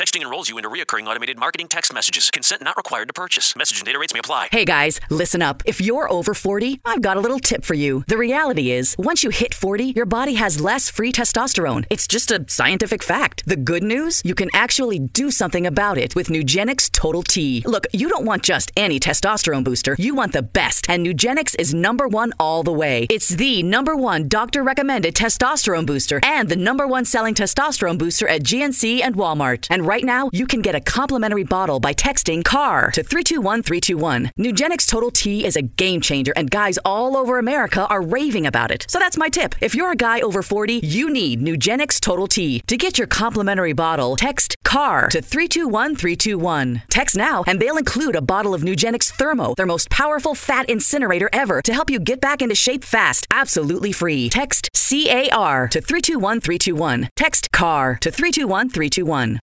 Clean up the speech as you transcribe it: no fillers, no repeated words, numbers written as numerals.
Texting enrolls you into recurring automated marketing text messages. Consent not required to purchase. Message and data rates may apply. Hey guys, listen up. If you're over 40, I've got a little tip for you. The reality is, once you hit 40, your body has less free testosterone. It's just a scientific fact. The good news? You can actually do something about it with Nugenix Total T. Look, you don't want just any testosterone booster. You want the best. And Nugenix is #1 all the way. It's the #1 doctor-recommended testosterone booster and the #1 selling testosterone booster at GNC and Walmart. And right now, you can get a complimentary bottle by texting CAR to 321321. Nugenix Total T is a game changer, and guys all over America are raving about it. So that's my tip. If you're a guy over 40, you need Nugenix Total T. To get your complimentary bottle, text CAR to 321321. Text now, and they'll include a bottle of Nugenix Thermo, their most powerful fat incinerator ever, to help you get back into shape fast, absolutely free. Text CAR to 321321. Text CAR to 321321.